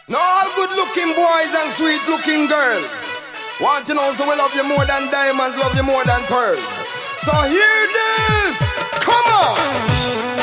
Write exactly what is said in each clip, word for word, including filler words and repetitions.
Now all good looking boys and sweet looking girls want to know, so we love you more than diamonds, love you more than pearls. So hear this, come on.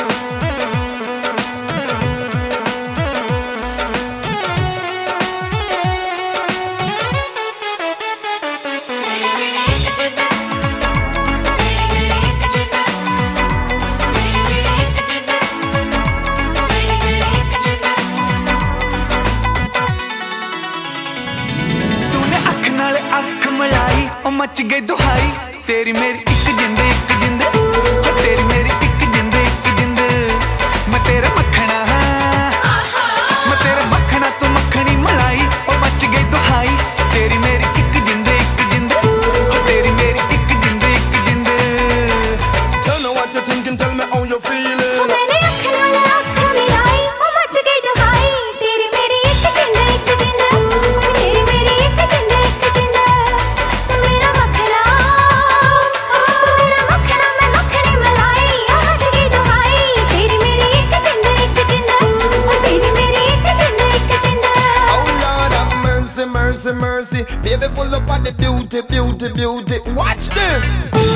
अख मलाई ओ much गई दुहाई तेरी मेरी एक जिंद एक जिंद ओ तेरी मेरी एक जिंद एक जिंद मैं तेरा मखना मैं तेरा मखना तू मखनी मलाई ओ मच गई दुहाई तेरी मेरी एक जिंद एक जिंद ओ तेरी मेरी एक जिंद एक जिंद Tell me what you thinking, tell me how you feeling. मैंने अख नाल अख मिलाई ओ मच गई दुहाई तेरी मेरी एक जिंद एक जिंद तेरी मेरी एक जिंद एक जिंद तू मेरा मखना तू मेरा मखना मैं मखनी मलाई ओ मच गई दुहाई तेरी मेरी एक जिंद एक जिंद तेरी मेरी एक जिंद एक जिंद Oh Lord have mercy, mercy, mercy. Baby full up of the beauty, beauty, beauty. Watch this.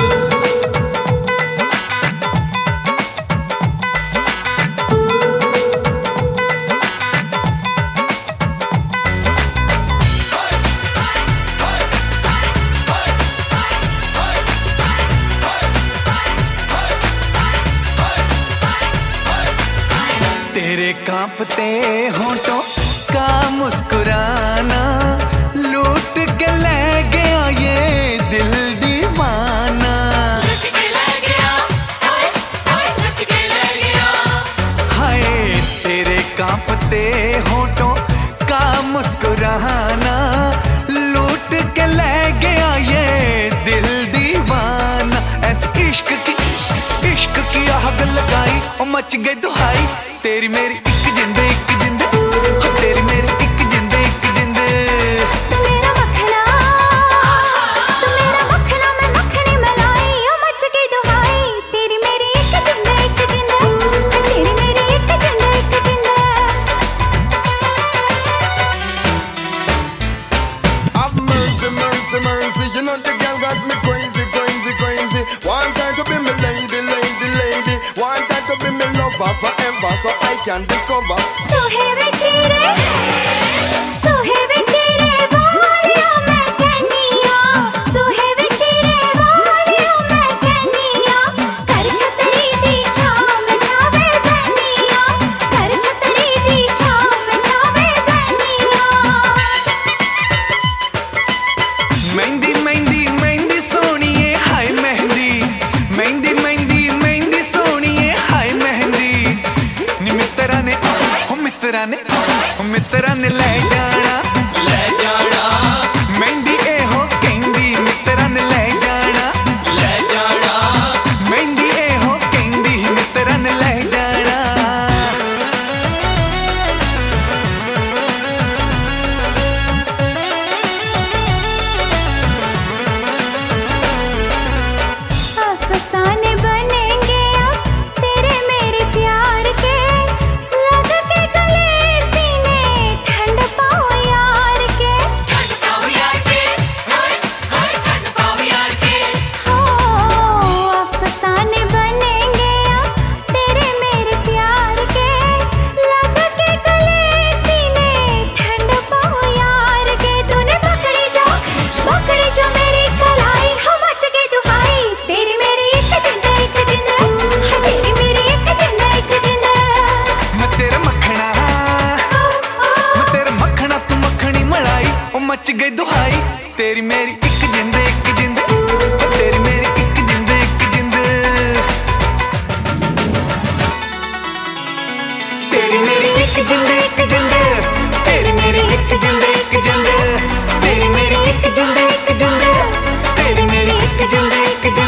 तेरे कांपते होंठों का मुस्कुराना लूट के ले गया ये दिल दीवाना लूट के ले गया हाय हाय लूट के ले गया हाय तेरे कांपते होंठों का मुस्कुराना लूट के ले गया ये दिल दीवाना ऐसे इश्क की इश्क की आग लगाई और मच गई दुहाई तेरी मेरी एक जिंद एक जिंद हो तेरी मेरी एक जिंद एक जिंद तू मेरा मखना तू मेरा मखना मैं मखनी मलाई ओ मच गई दुहाई तेरी मेरी एक जिंद एक जिंद तेरी मेरी एक जिंद एक जिंद Have mercy, mercy, mercy. You know the girl got me crazy, crazy, crazy. Want her to be my lady, lady, lady. Want her to be my lover forever, so I can discover. सोहे वे चेहरे सोहे वे चेहरे वालिया मैं कहनिया सोहे वे चेहरे वालिया मैं कहनिया कर छतरी दी छाव छावे बहनिया कर छतरी दी छाव छावे बहनिया मेहंदी मेहंदी मेहंदी सोनिए हाय मेहंदी मेहंदी मेहंदी मेहंदी सोनिए हाय मेहंदी नी मित्रा ने हो मित्रा ने हो मित्रा ने ले जाना ले जाना मेहंदी ए हो कहंदी मित्रा ने ले जाना ले जाना मेहंदी ए हो कहंदी मित्रा ने ले जाना अफसाने बनेंगे अब तेरे मेरे प्यार के लग के गले सीने ठंड पाओ यार के ठंड पाओ यार के हाय हाय ठंड पाओ यार के हो अफसाने बनेंगे अब तेरे मेरे प्यार के लग के गले सीने ठंड पाओ यार के तूने पकड़ी जो पकड़ी जो मेरी कलाई हो मच गई दुहाई तेरी मेरी एक जिंद एक जिंद है तेरी मेरी एक जिंद एक जिंद मैं तेरा मखना मैं तेरा मखना तू मखनी मलाई ओ मच गई दुहाई तेरी मेरी एक जिंद एक जिंद ओ तेरी मेरी एक जिंद एक जिंद तेरी मेरी एक जिंद एक जिंद तेरी मेरी एक जिंद एक जिंद तेरी मेरी एक जिंद एक जिंद तेरी मेरी एक जिंद एक जिंद